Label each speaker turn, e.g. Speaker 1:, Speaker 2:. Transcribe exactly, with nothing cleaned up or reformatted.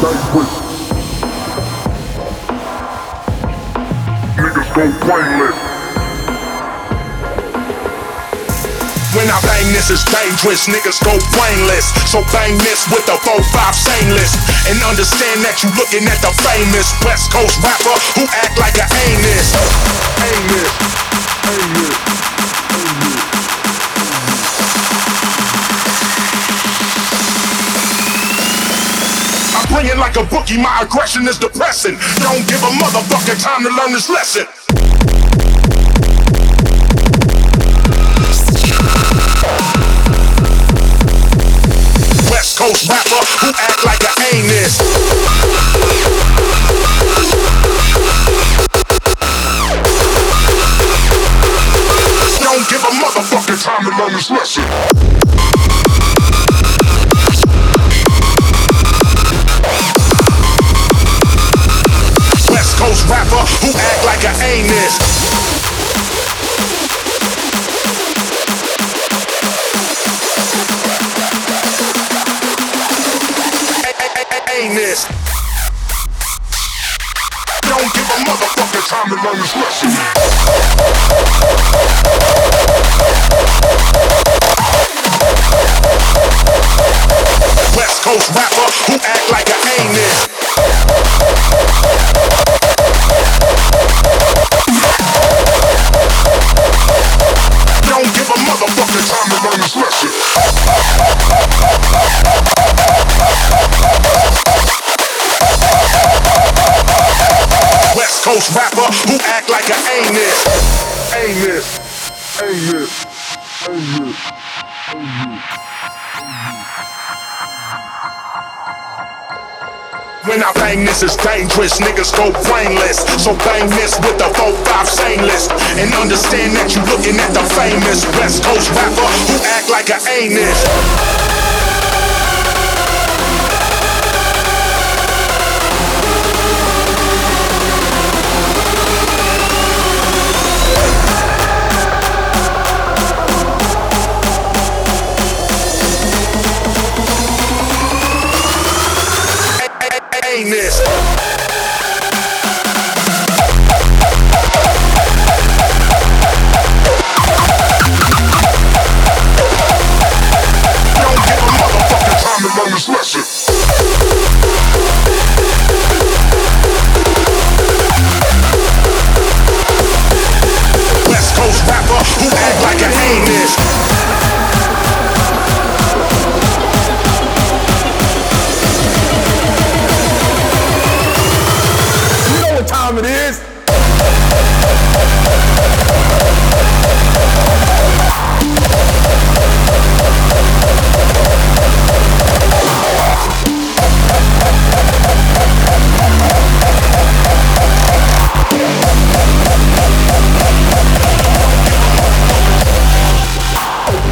Speaker 1: dangerous. Niggas go brainless. When I bang this, it's dangerous, niggas go brainless. So bang this with the four five shameless. And understand that you looking at the famous West Coast rapper who act like a ain't this. Ain't this, ain't this, ain't this. I'm bringing like a bookie, my aggression is depressing. Don't give a motherfucker time to learn this lesson. West Coast rapper who act like I ain't this. Don't give a motherfucker time to learn this lesson. West Coast rapper who act like I ain't this. Ain't this. Don't give a motherfucker time to learn this lesson. West Coast rapper who act like I ain't this. Don't give a motherfucker time to learn this lesson. West Coast rapper who act like I ain't this. Ain't this. Ain't this. Ain't this. Ain't this. When I bang this, it's dangerous, niggas go brainless. So bang this with the four five shameless. And understand that you looking at the famous West Coast rapper who act like I ain't this. Ain't this. Don't give a motherfucker time to learn this lesson. West Coast rapper who act like I ain't this. Time it is.